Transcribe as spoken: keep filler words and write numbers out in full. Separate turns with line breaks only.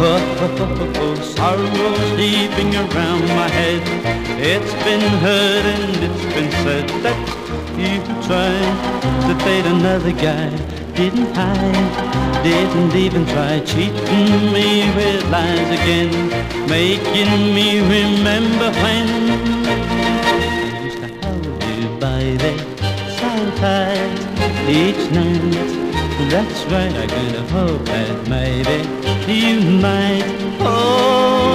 Oh, sorrow sleeping around my head. It's been heard and it's been said that you tried to date another guy. Didn't hide, didn't even try, cheating me with lies again, making me remember when I used to hold you by the side tight each night. That's right, I could have hoped that maybe you might. Oh,